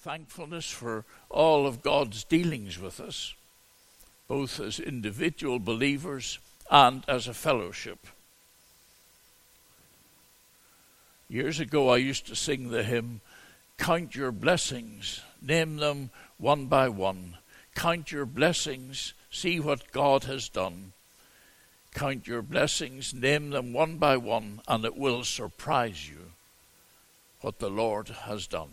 thankfulness for all of God's dealings with us, both as individual believers and as a fellowship. Years ago, I used to sing the hymn, "Count your blessings, name them one by one. Count your blessings, see what God has done. Count your blessings, name them one by one, and it will surprise you what the Lord has done."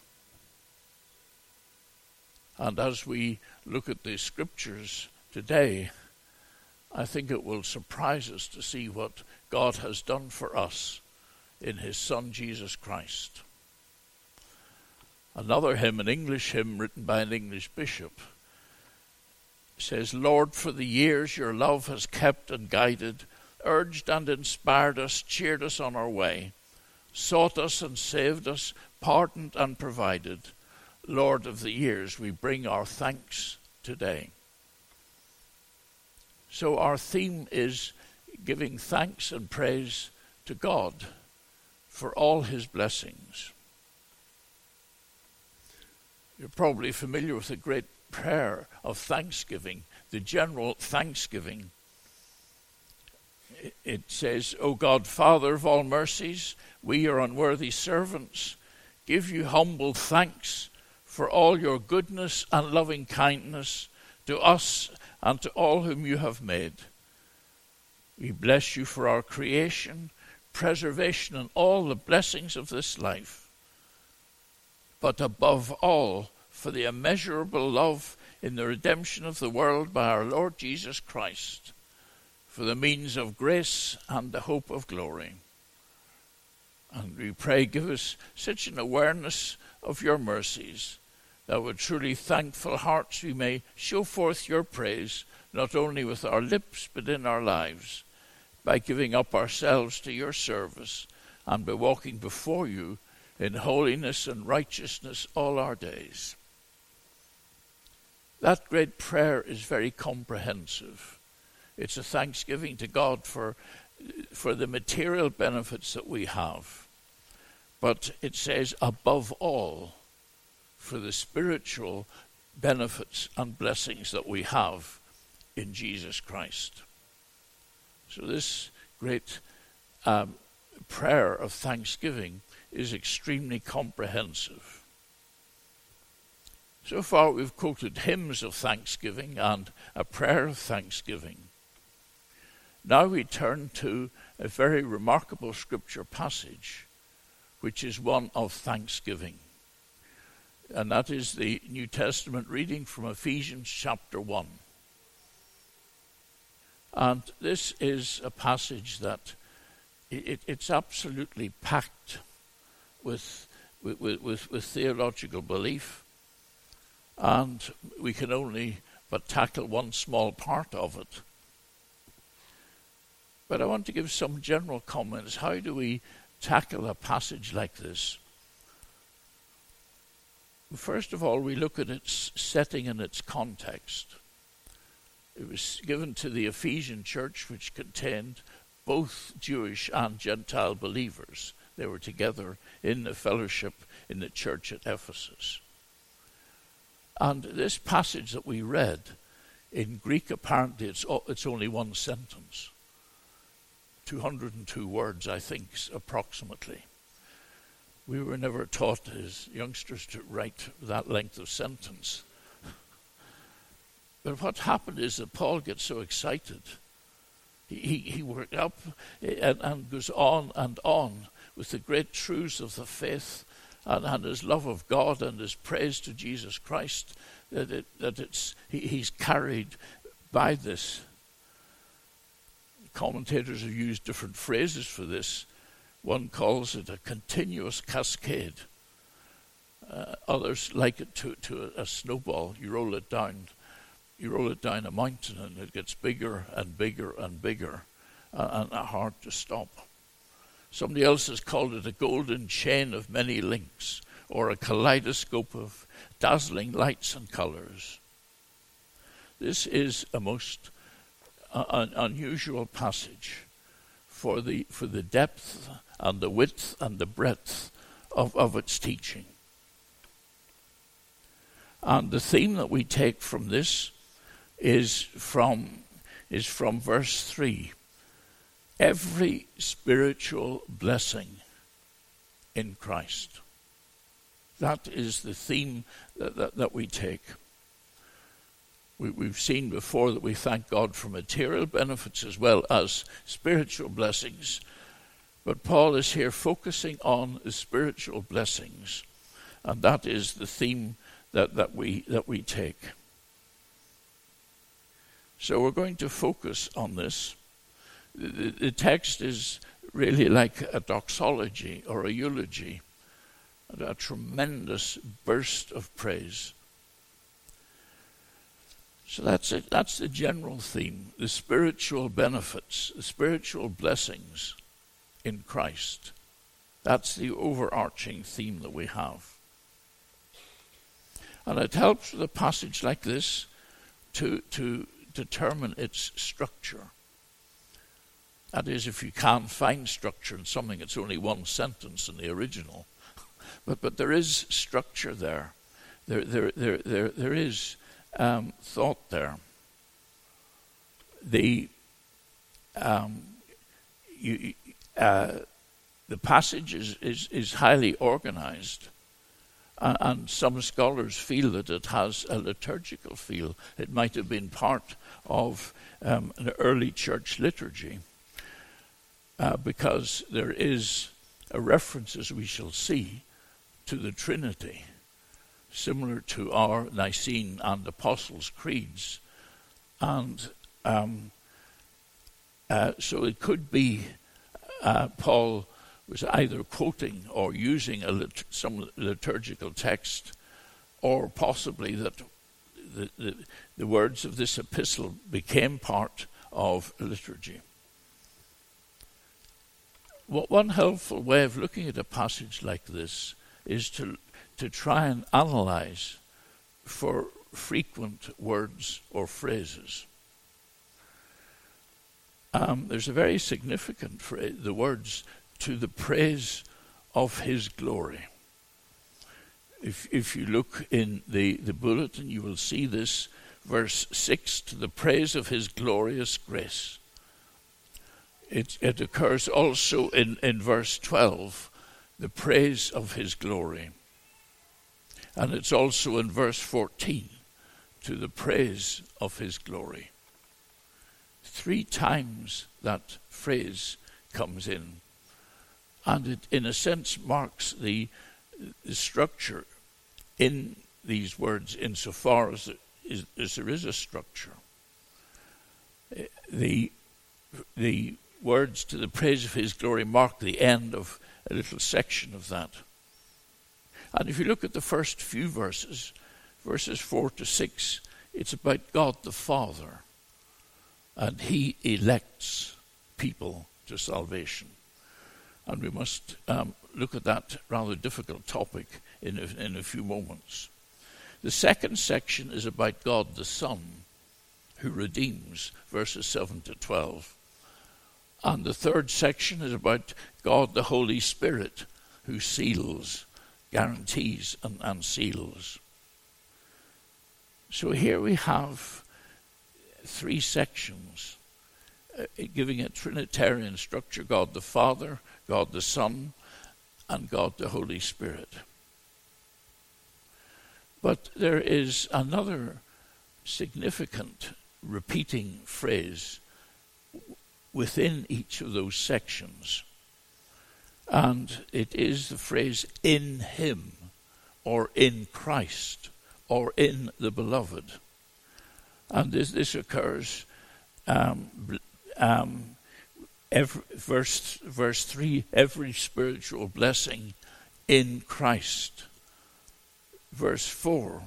And as we look at the scriptures today, I think it will surprise us to see what God has done for us in his Son, Jesus Christ. Another hymn, an English hymn written by an English bishop, says, "Lord, for the years your love has kept and guided, urged and inspired us, cheered us on our way, sought us and saved us, pardoned and provided. Lord of the years, we bring our thanks today." So our theme is giving thanks and praise to God for all his blessings. You're probably familiar with the great prayer of thanksgiving, the general thanksgiving. It says, "O God, Father of all mercies, we, your unworthy servants, give you humble thanks for all your goodness and loving kindness to us and to all whom you have made. We bless you for our creation, preservation, and all the blessings of this life, but above all, for the immeasurable love in the redemption of the world by our Lord Jesus Christ, for the means of grace and the hope of glory. And we pray, give us such an awareness of your mercies, that with truly thankful hearts we may show forth your praise, not only with our lips, but in our lives, by giving up ourselves to your service, and by walking before you in holiness and righteousness all our days." That great prayer is very comprehensive. It's a thanksgiving to God for the material benefits that we have. But it says, above all, for the spiritual benefits and blessings that we have in Jesus Christ. So this great prayer of thanksgiving is extremely comprehensive. So far we've quoted hymns of thanksgiving and a prayer of thanksgiving. Now we turn to a very remarkable scripture passage, which is one of thanksgiving. And that is the New Testament reading from Ephesians chapter 1. And this is a passage that it's absolutely packed with theological belief, and we can only but tackle one small part of it. But I want to give some general comments. How do we tackle a passage like this? First of all, we look at its setting and its context. It was given to the Ephesian church, which contained both Jewish and Gentile believers. They were together in the fellowship in the church at Ephesus. And this passage that we read, in Greek apparently it's only one sentence. 202 words, I think, approximately. We were never taught as youngsters to write that length of sentence. But what happened is that Paul gets so excited. He worked up and goes on and on with the great truths of the faith and his love of God and his praise to Jesus Christ, he's carried by this. Commentators have used different phrases for this. One calls it a continuous cascade. Others like it to a snowball. You roll it down a mountain and it gets bigger and bigger and bigger and hard to stop. Somebody else has called it a golden chain of many links, or a kaleidoscope of dazzling lights and colors. This is a most unusual passage for the depth and the width and the breadth of its teaching. And the theme that we take from this is from verse 3. Every spiritual blessing in Christ. That is the theme that we take. We've seen before that we thank God for material benefits as well as spiritual blessings. But Paul is here focusing on the spiritual blessings. And that is the theme that we take. So we're going to focus on this. The text is really like a doxology or a eulogy, a tremendous burst of praise. So that's it. That's the general theme, the spiritual benefits, the spiritual blessings in Christ. That's the overarching theme that we have. And it helps with a passage like this to determine its structure. That is, if you can't find structure in something, it's only one sentence in the original. But there is structure there. There is thought there. The passage is highly organized, and some scholars feel that it has a liturgical feel. It might have been part of an early church liturgy, because there is a reference, as we shall see, to the Trinity, similar to our Nicene and Apostles' creeds. And so it could be Paul was either quoting or using some liturgical text, or possibly that the words of this epistle became part of liturgy. One helpful way of looking at a passage like this is to try and analyze for frequent words or phrases. There's a very significant phrase, the words, to the praise of his glory. If you look in the bulletin, you will see this, verse 6, to the praise of his glorious grace. It occurs also in verse 12, the praise of his glory. And it's also in verse 14, to the praise of his glory. 3 times that phrase comes in. And it, in a sense, marks the structure in these words, insofar as there is a structure. The words to the praise of his glory mark the end of a little section of that. And if you look at the first few verses 4 to 6, it's about God the Father, and he elects people to salvation. And we must look at that rather difficult topic in a few moments. The second section is about God the Son, who redeems, verses 7 to 12. And the third section is about God the Holy Spirit, who seals, guarantees, and seals. So here we have 3 sections giving a Trinitarian structure: God the Father, God the Son, and God the Holy Spirit. But there is another significant repeating phrase within each of those sections. And it is the phrase "in him," or "in Christ," or "in the beloved." And this occurs verse 3, every spiritual blessing in Christ. Verse 4,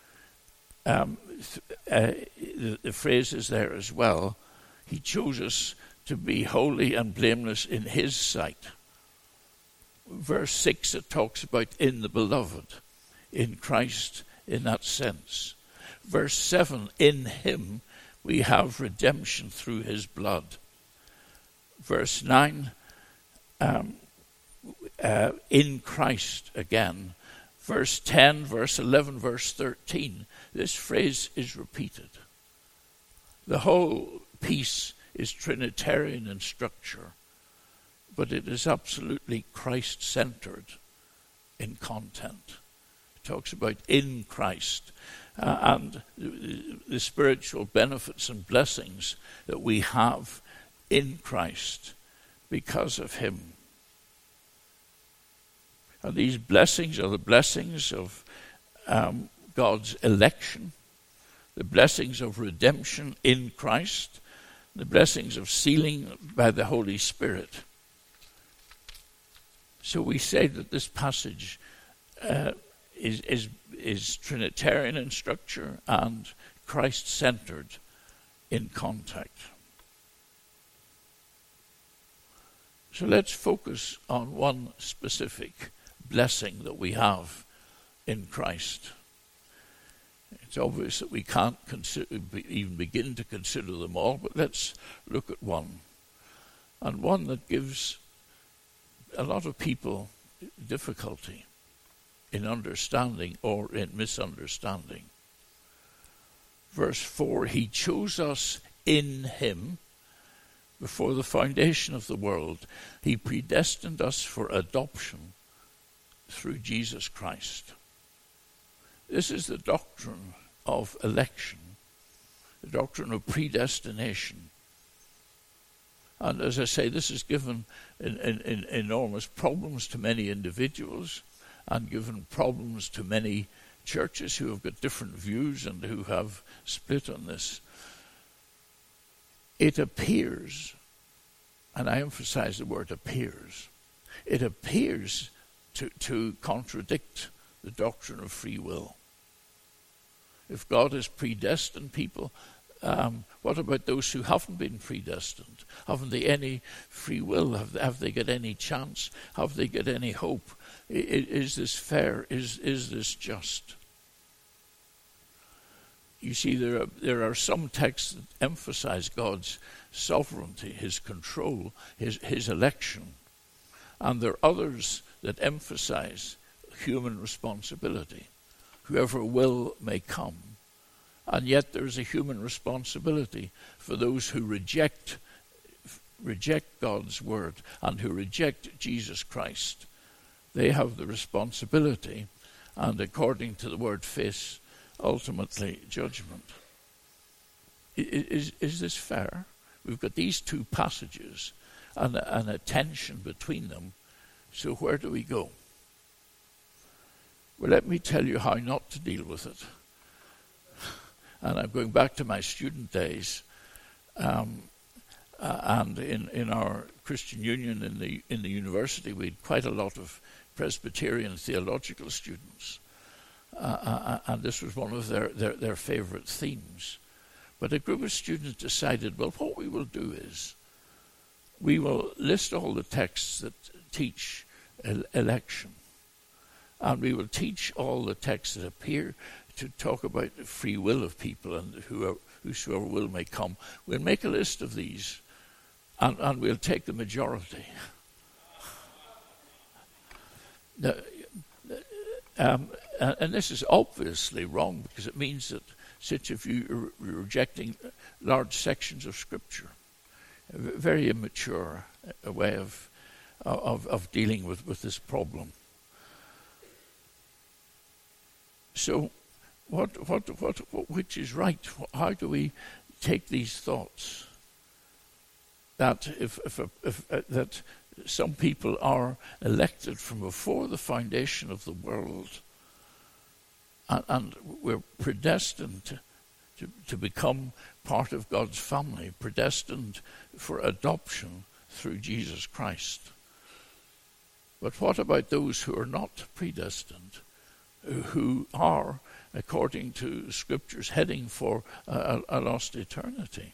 the phrase is there as well. He chose us to be holy and blameless in his sight. Verse 6, it talks about in the beloved, in Christ in that sense. Verse 7, in him we have redemption through his blood. Verse 9, in Christ again. verse 10, verse 11, verse 13, this phrase is repeated. The whole piece is Trinitarian in structure, but it is absolutely Christ-centered in content. It talks about in Christ and the spiritual benefits and blessings that we have in Christ because of him. And these blessings are the blessings of God's election, the blessings of redemption in Christ, the blessings of sealing by the Holy Spirit. So we say that this passage is Trinitarian in structure and Christ-centered in contact. So let's focus on one specific blessing that we have in Christ. It's obvious that we can't even begin to consider them all, but let's look at one. And one that gives a lot of people difficulty in understanding or in misunderstanding. Verse 4, he chose us in him before the foundation of the world. He predestined us for adoption through Jesus Christ. This is the doctrine of election, the doctrine of predestination. And as I say, this has given enormous problems to many individuals and given problems to many churches who have got different views and who have split on this. It appears, and I emphasize the word appears, it appears to contradict the doctrine of free will. If God has predestined people, what about those who haven't been predestined? Haven't they any free will? Have they got any chance? Have they got any hope? Is this fair? Is this just? You see, there are some texts that emphasize God's sovereignty, his control, his election. And there are others that emphasize human responsibility. Whoever will may come. And yet there is a human responsibility for those who reject God's word and who reject Jesus Christ. They have the responsibility, and according to the word, face ultimately judgment. Is this fair? We've got these two passages and a tension between them. So where do we go? Well, let me tell you how not to deal with it. And I'm going back to my student days, and in our Christian Union in the university, we had quite a lot of Presbyterian theological students, and this was one of their favorite themes. But a group of students decided, well, what we will do is we will list all the texts that teach election, and we will teach all the texts that appear to talk about the free will of people and whosoever will may come. We'll make a list of these, and we'll take the majority. And this is obviously wrong, because it means that such of you are rejecting large sections of Scripture. A very immature way of dealing with this problem. So, which is right? How do we take these thoughts that if that some people are elected from before the foundation of the world, and we're predestined to become part of God's family, predestined for adoption through Jesus Christ? But what about those who are not predestined, who are, according to Scriptures, heading for a lost eternity?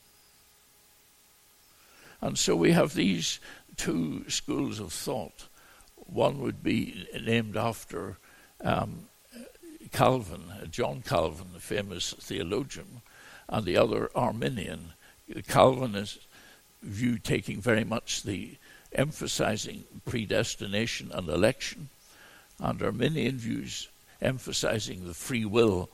And so we have these two schools of thought. One would be named after Calvin, John Calvin, the famous theologian, and the other Arminian. Calvin is viewed taking very much the emphasizing predestination and election, and Arminian views emphasizing the free will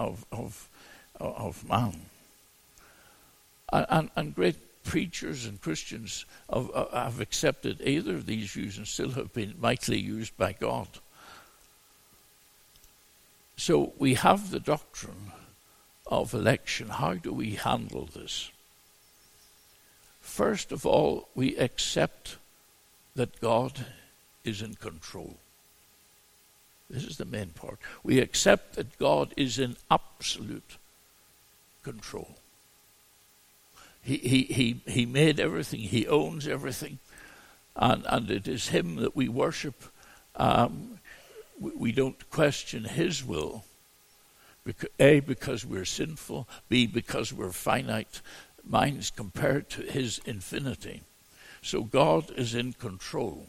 of man. And great preachers and Christians have accepted either of these views and still have been mightily used by God. So we have the doctrine of election. How do we handle this? First of all, we accept that God is in control. This is the main part. We accept that God is in absolute control. He made everything. He owns everything. And it is him that we worship. We don't question his will. A, because we're sinful. B, because we're finite minds compared to his infinity. So God is in control.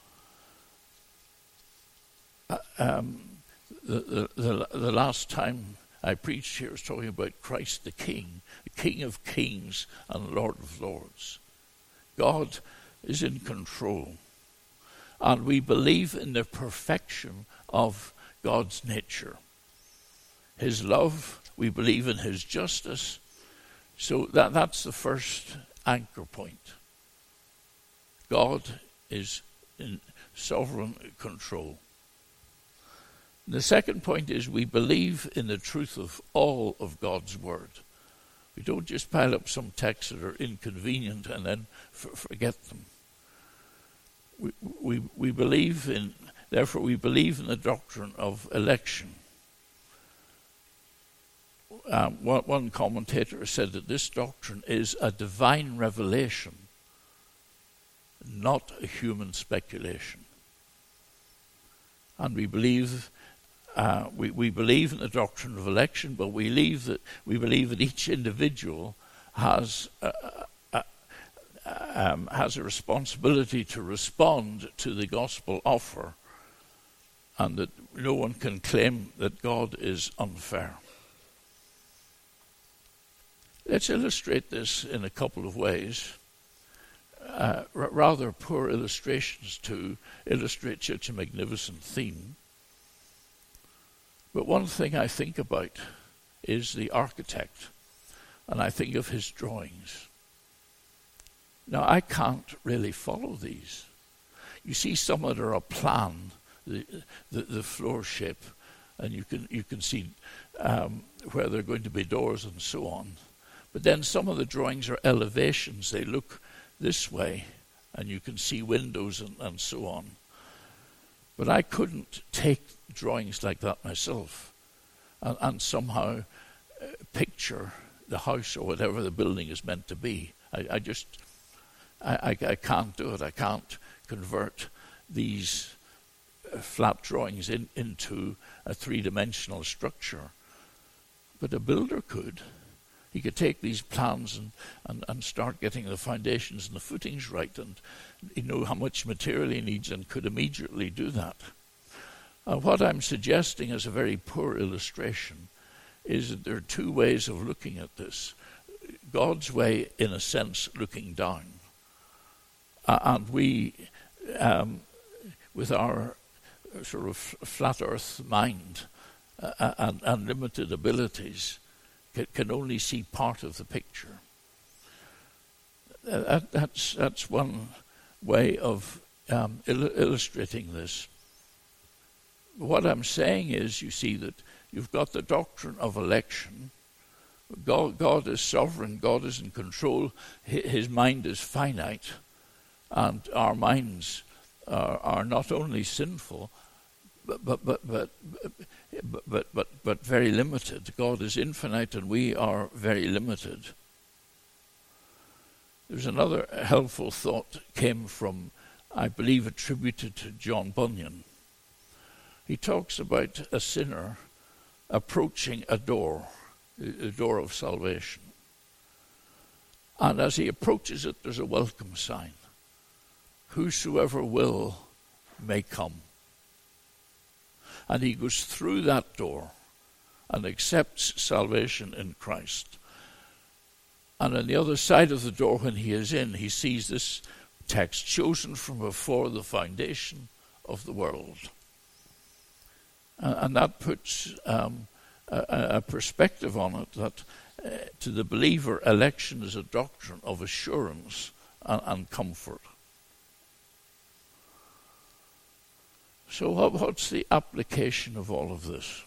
The last time I preached here was talking about Christ the King of kings and Lord of lords. God is in control. And we believe in the perfection of God's nature. His love, we believe in his justice. So that's the first anchor point. God is in sovereign control. The second point is we believe in the truth of all of God's word. We don't just pile up some texts that are inconvenient and then forget them. We believe in, therefore we believe in the doctrine of election. One commentator said that this doctrine is a divine revelation, not a human speculation. And we believe we believe in the doctrine of election, but we believe that each individual has a responsibility to respond to the gospel offer, and that no one can claim that God is unfair. Let's illustrate this in a couple of ways. Rather poor illustrations to illustrate such a magnificent theme. But one thing I think about is the architect, and I think of his drawings. Now, I can't really follow these. You see some that are a plan, the floor shape, and you can see where there are going to be doors and so on. But then some of the drawings are elevations. They look this way, and you can see windows and so on. But I couldn't take drawings like that myself and somehow picture the house or whatever the building is meant to be. I can't do it. I can't convert these flat drawings into a three-dimensional structure. But a builder could. He could take these plans and start getting the foundations and the footings right, and he knew how much material he needs and could immediately do that. What I'm suggesting as a very poor illustration is that there are two ways of looking at this. God's way, in a sense, looking down. And we, with our sort of flat earth mind and limited abilities, can only see part of the picture. That's one way of illustrating this. What I'm saying is, you see that you've got the doctrine of election. God is sovereign. God is in control. His mind is finite, and our minds are not only sinful, but very limited. God is infinite, and we are very limited. There's another helpful thought that came from, I believe, attributed to John Bunyan. He talks about a sinner approaching a door of salvation. And as he approaches it, there's a welcome sign. Whosoever will may come. And he goes through that door and accepts salvation in Christ. And on the other side of the door, when he is in, he sees this text, chosen from before the foundation of the world. And that puts a perspective on it that to the believer, election is a doctrine of assurance and comfort. So what's the application of all of this?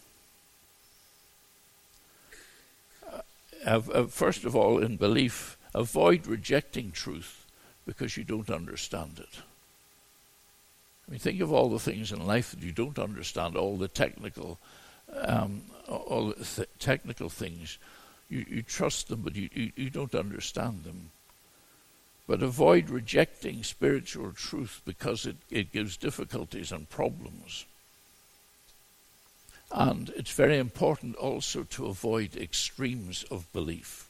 First of all, in belief, avoid rejecting truth because you don't understand it. I mean, think of all the things in life that you don't understand, all the technical things. You trust them, but you don't understand them. But avoid rejecting spiritual truth because it gives difficulties and problems. And it's very important also to avoid extremes of belief.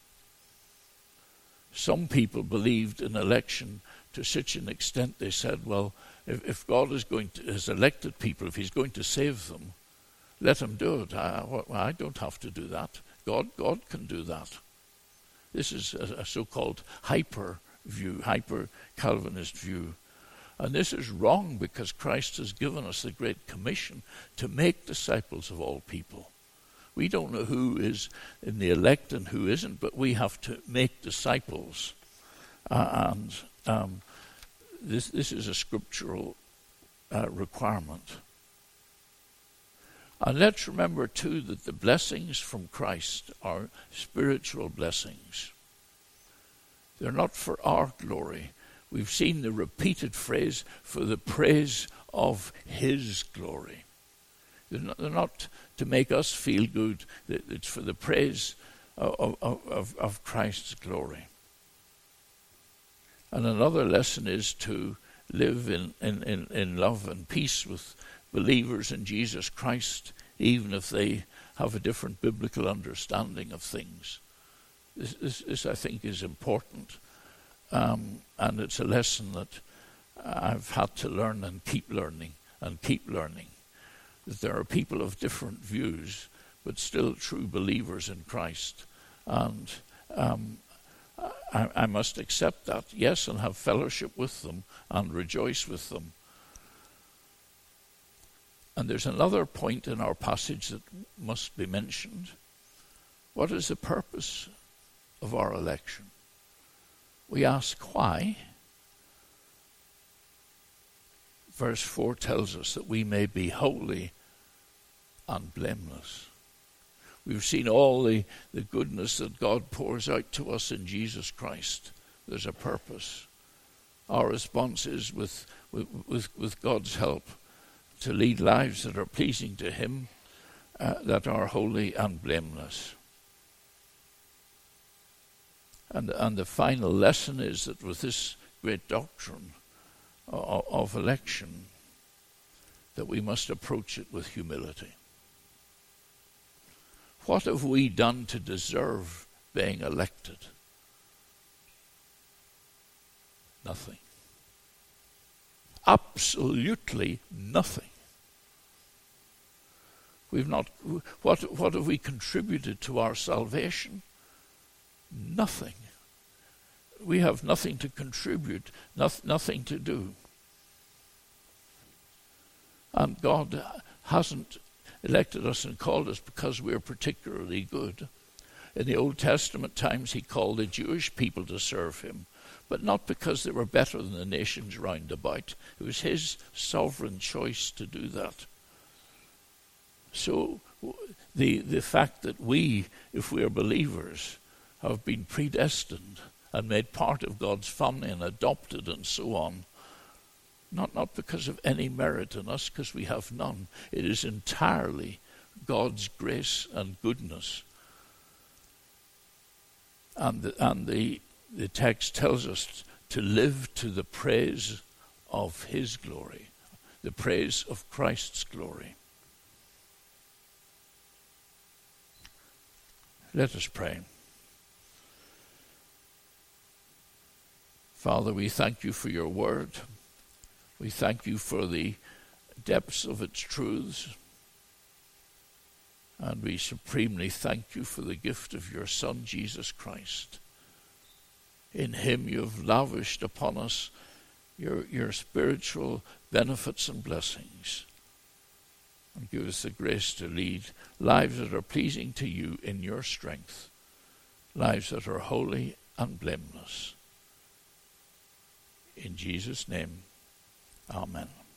Some people believed in election to such an extent they said, well, if God has elected people, if he's going to save them, let him do it. I don't have to do that. God can do that. This is a so-called hyper-Calvinist view. And this is wrong because Christ has given us the Great Commission to make disciples of all people. We don't know who is in the elect and who isn't, but we have to make disciples. This is a scriptural requirement. And let's remember, too, that the blessings from Christ are spiritual blessings. They're not for our glory. We've seen the repeated phrase, for the praise of his glory. They're not to make us feel good. It's for the praise of Christ's glory. And another lesson is to live in love and peace with believers in Jesus Christ, even if they have a different biblical understanding of things. This I think, is important. And it's a lesson that I've had to learn and keep learning. That there are people of different views, but still true believers in Christ. And I must accept that, yes, and have fellowship with them and rejoice with them. And there's another point in our passage that must be mentioned. What is the purpose of our election? We ask why. Verse 4 tells us that we may be holy and blameless. We've seen all the goodness that God pours out to us in Jesus Christ. There's a purpose. Our response is, with God's help, to lead lives that are pleasing to him, that are holy and blameless. And the final lesson is that with this great doctrine of election, that we must approach it with humility. What have we done to deserve being elected? Nothing. Absolutely nothing. We've not. What have we contributed to our salvation? Nothing. We have nothing to contribute, nothing to do. And God hasn't elected us and called us because we're particularly good. In the Old Testament times, he called the Jewish people to serve him, but not because they were better than the nations round about. It was his sovereign choice to do that. So the fact that we, if we are believers, have been predestined and made part of God's family and adopted and so on, not because of any merit in us, because we have none. It is entirely God's grace and goodness. And the text tells us to live to the praise of his glory, the praise of Christ's glory. Let us pray. Father, we thank you for your word. We thank you for the depths of its truths. And we supremely thank you for the gift of your Son, Jesus Christ. In him you have lavished upon us your spiritual benefits and blessings. and give us the grace to lead lives that are pleasing to you in your strength, lives that are holy and blameless. In Jesus' name, amen.